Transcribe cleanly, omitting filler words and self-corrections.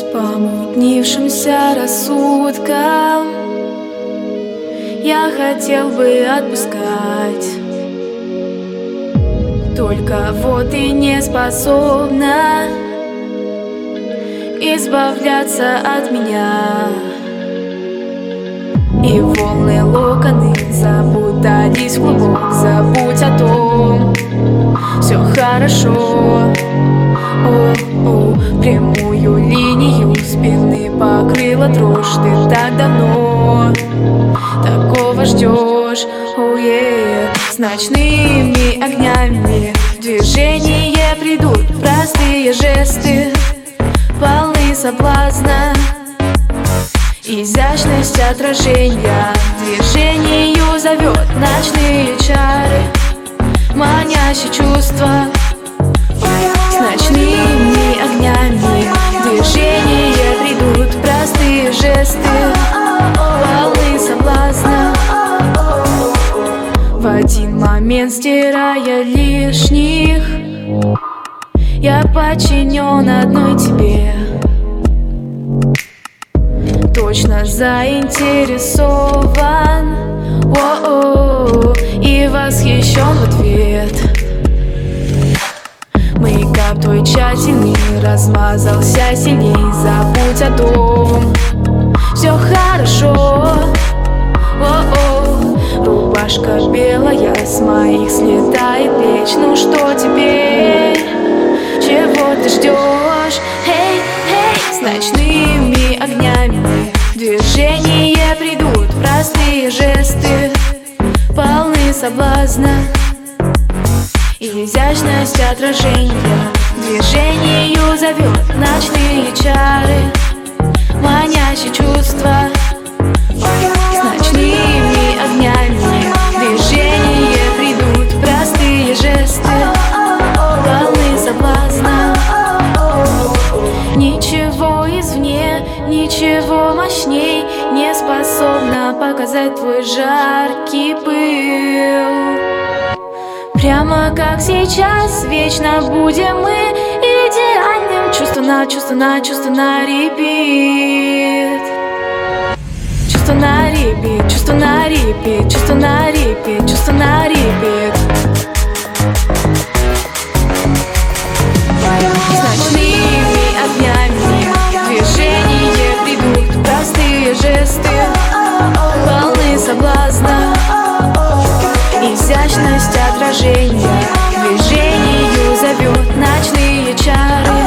помутнившимся рассудком. Я хотел бы отпускать, только вот и не способна избавляться от меня. И волны локоны запутались в клубок. Забудь о том, все хорошо. Прямую линию спины покрыла дрожь. Ты так давно такого ждешь. С ночными огнями в движение придут простые жесты, полны соблазна. Изящность отражения движению зовет ночные чары, манящие чувства. С ночными огнями в движение придут простые жесты, полны соблазна. В один момент, стирая лишних, я подчинен одной тебе. Точно заинтересован, и восхищен в ответ. Мейкап твой тщательный размазался сильней. Забудь о том, все хорошо. Рубашка белая с моих слетает плеч. Ну что теперь? Чего ты ждешь? С ночными огнями в движение придут простые жесты, полны соблазна. Изящность отражения движению зовет ночные чары, манящие чувства. С ночными огнями в движение придут простые жесты, полны соблазна. Ничего извне, ничего мощней не способно показать твой жаркий пыл. Прямо как сейчас, вечно будем мы идеальным. Чувство на чувство на чувство на репит. Чувство на репит, чувство на репит, чувство на репит, чувство на репит. С ночными огнями в движение придут простые жесты, полны соблазна. Изящность отражения движению зовет ночные чары,